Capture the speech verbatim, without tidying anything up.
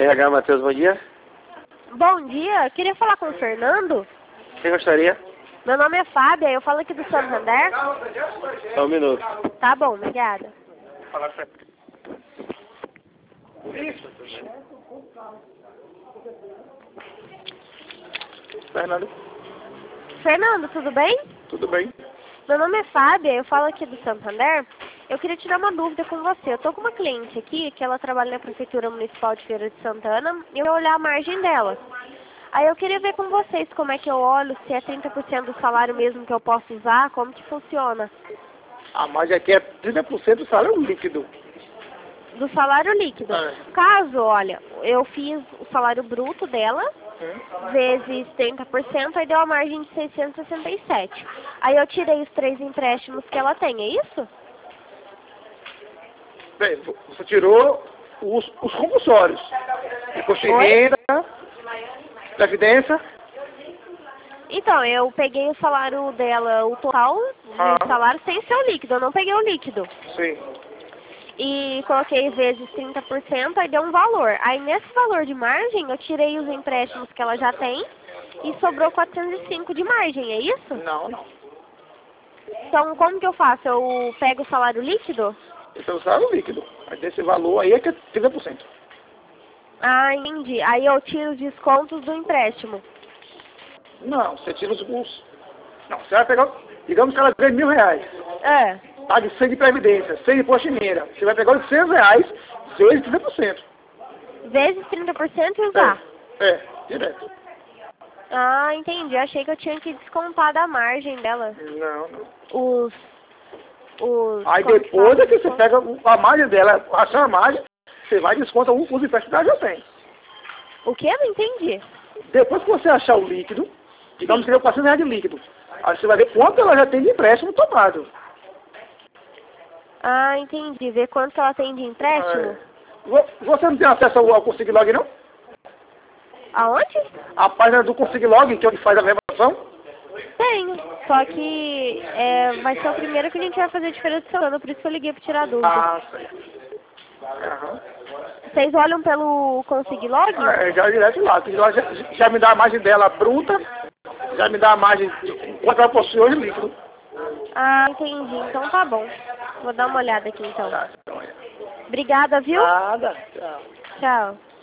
R H Matheus, bom dia. Bom dia, queria falar com o Fernando. Quem gostaria? Meu nome é Fábia, eu falo aqui do Santander. Só um minuto. Tá bom, obrigada. Fernando, Fernando, tudo bem? tudo bem? Meu nome é Fábia, eu falo aqui do Santander. Eu queria tirar uma dúvida com você. Eu tô com uma cliente aqui, que ela trabalha na Prefeitura Municipal de Feira de Santana, e eu vou olhar a margem dela. Aí eu queria ver com vocês como é que eu olho, se é trinta por cento do salário mesmo que eu posso usar, como que funciona. A margem aqui é trinta por cento do salário líquido. Do salário líquido. É. Caso, olha, eu fiz o salário bruto dela, Hum? vezes trinta por cento, aí deu a margem de seiscentos e sessenta e sete. Aí eu tirei os três empréstimos que ela tem, é isso? Bem, você tirou os, os compulsórios. Imposto de Oi? renda, previdência. Então, eu peguei o salário dela, o total Ah. de salário sem ser o líquido, eu não peguei o líquido. Sim. E coloquei vezes trinta por cento, aí deu um valor. Aí nesse valor de margem, eu tirei os empréstimos que ela já tem e sobrou quatrocentos e cinco de margem, é isso? Não, não. Então, como que eu faço? Eu pego o salário líquido? Esse é o salário líquido. Aí desse valor aí é que é trinta por cento. Ah, entendi. Aí eu tiro os descontos do empréstimo. Não, você tira os... os- Não, você vai pegar... Digamos que ela ganha mil reais. É. Pague cem de previdência, cem de imposto de renda. Você vai pegar oitocentos reais vezes trinta por cento. Vezes trinta por cento e usar. É, é, direto. Ah, entendi. Achei que eu tinha que descontar da margem dela. Não, não. Os... os Aí como que depois fala? é que você pega o- a margem dela, achar a margem, você vai e desconta os os empréstimos que ela já tem. O quê? Não entendi. Depois que você achar o líquido, digamos que deu quatrocentos reais de líquido, aí você vai ver quanto ela já tem de empréstimo tomado. Ah, entendi. Ver quanto que ela tem de empréstimo? É. Vo- Você não tem acesso ao, ao Consiglog, não? Aonde? A página do Consiglog, que é onde faz a verbação? Tenho. Só que é, vai ser o primeiro que a gente vai fazer de Feira de Santana, por isso que eu liguei pra tirar a dúvida. Ah, sei. Aham. Vocês olham pelo Consiglog? É, já direto lá. que lá Já, já me dá a margem dela bruta, já me dá a margem de quanto ela possui hoje líquido. Ah, entendi. Então tá bom. Vou dar uma olhada aqui então. Tá, então é. Obrigada, viu? Nada. Tchau. Tchau.